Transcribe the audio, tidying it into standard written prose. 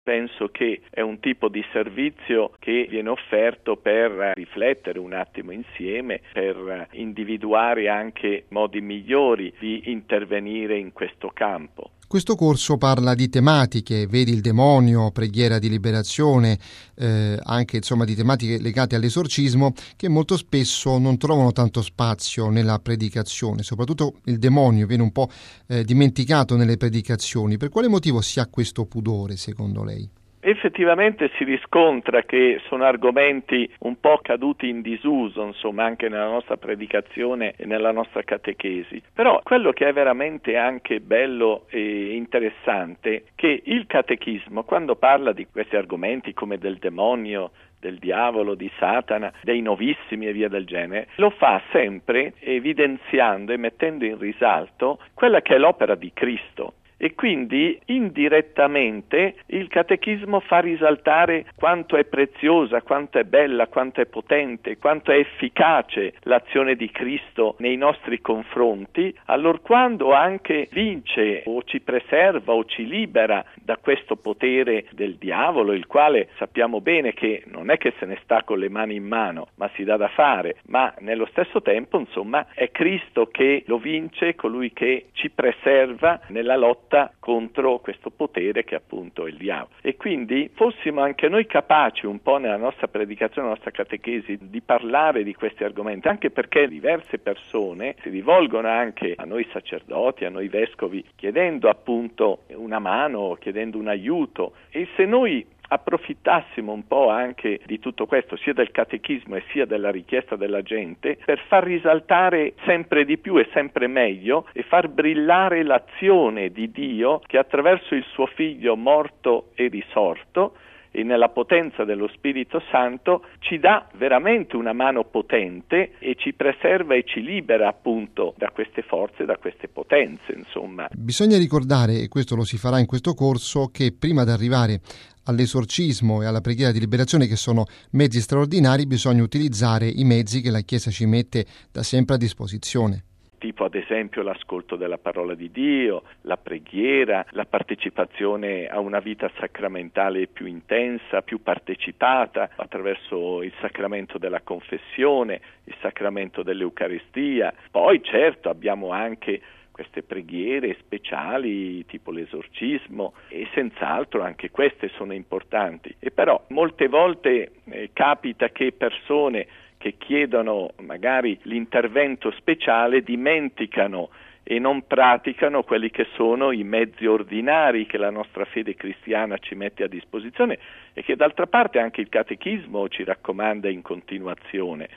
Penso che è un tipo di servizio che viene offerto per riflettere un attimo insieme, per individuare anche modi migliori di intervenire in questo campo. Questo corso parla di tematiche, vedi il demonio, preghiera di liberazione, anche di tematiche legate all'esorcismo che molto spesso non trovano tanto spazio nella predicazione, soprattutto il demonio viene un po' dimenticato nelle predicazioni. Per quale motivo si ha questo pudore, secondo lei? Effettivamente si riscontra che sono argomenti un po' caduti in disuso, anche nella nostra predicazione e nella nostra catechesi. Però quello che è veramente anche bello e interessante, che il catechismo, quando parla di questi argomenti come del demonio, del diavolo, di Satana, dei novissimi e via del genere, lo fa sempre evidenziando e mettendo in risalto quella che è l'opera di Cristo. E quindi indirettamente il catechismo fa risaltare quanto è preziosa, quanto è bella, quanto è potente, quanto è efficace l'azione di Cristo nei nostri confronti, allorquando anche vince o ci preserva o ci libera da questo potere del diavolo, il quale sappiamo bene che non è che se ne sta con le mani in mano, ma si dà da fare, ma nello stesso tempo, è Cristo che lo vince, colui che ci preserva nella lotta contro questo potere che appunto è il diavolo. E quindi fossimo anche noi capaci un po' nella nostra predicazione, nella nostra catechesi, di parlare di questi argomenti, anche perché diverse persone si rivolgono anche a noi sacerdoti, a noi vescovi, chiedendo appunto una mano, chiedendo un aiuto, e se noi approfittassimo un po' anche di tutto questo, sia del catechismo e sia della richiesta della gente, per far risaltare sempre di più e sempre meglio e far brillare l'azione di Dio che attraverso il suo Figlio morto e risorto e nella potenza dello Spirito Santo ci dà veramente una mano potente e ci preserva e ci libera appunto da queste forze, da queste potenze, Bisogna ricordare, e questo lo si farà in questo corso, che prima di arrivare all'esorcismo e alla preghiera di liberazione, che sono mezzi straordinari, bisogna utilizzare i mezzi che la Chiesa ci mette da sempre a disposizione. Tipo ad esempio l'ascolto della parola di Dio, la preghiera, la partecipazione a una vita sacramentale più intensa, più partecipata attraverso il sacramento della confessione, il sacramento dell'Eucaristia. Poi certo abbiamo anche queste preghiere speciali tipo l'esorcismo e senz'altro anche queste sono importanti. E però molte volte capita che persone che chiedono magari l'intervento speciale dimenticano e non praticano quelli che sono i mezzi ordinari che la nostra fede cristiana ci mette a disposizione e che d'altra parte anche il catechismo ci raccomanda in continuazione.